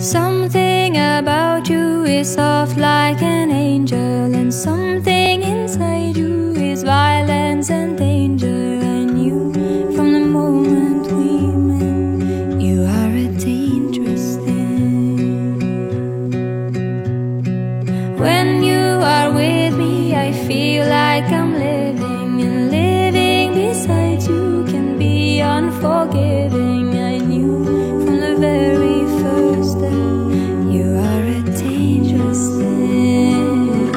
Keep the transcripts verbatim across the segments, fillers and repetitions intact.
Something about you is soft like an angel, and something inside you is violence and danger. I knew from the moment we met, you are a dangerous thing. When you are with me, I feel like I'm living, and living beside you can be unforgiving. I knew from the very first day, you are a dangerous thing.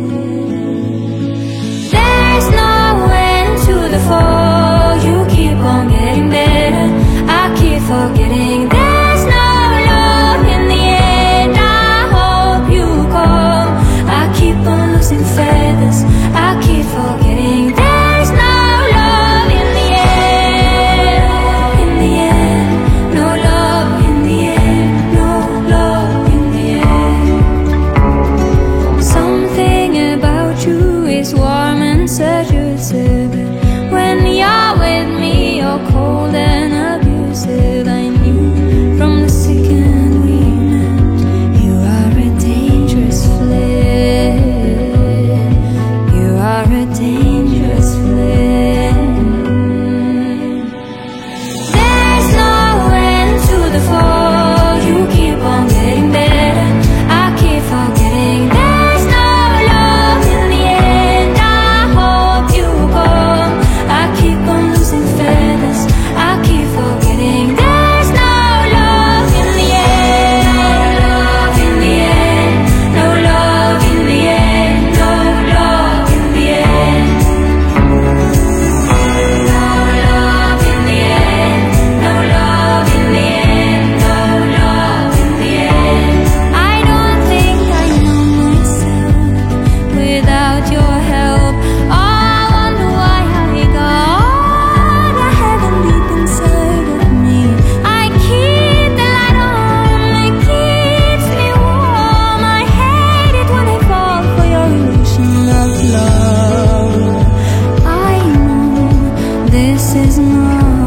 There's no end to the fall, you keep on getting better, I keep forgetting. There's no love in the end, I hope you come. I keep on losing feathers, I keep forgetting. There's no love in the end, in the end. No love in the end, no love in the end. Something about you is warm and seductive, but when you're with me, you're cold and abusive. I knew from the second we met, you are a dangerous flame. You are a dangerous flame. There's no end to the fall, you keep on getting better, I keep forgetting. There's no love in the end, I hope you come. I keep on losing feathers, I keep forgetting. There's no love in the end, no love in the end, no love in the end, no love in the end. No love in the end, no love in the end, no love in the end. I don't think I know myself without your help. Oh, I wonder why have you got a heaven deep inside of me. I keep the light on, it keeps me warm. I hate it when I fall for your illusion of love. I know this is not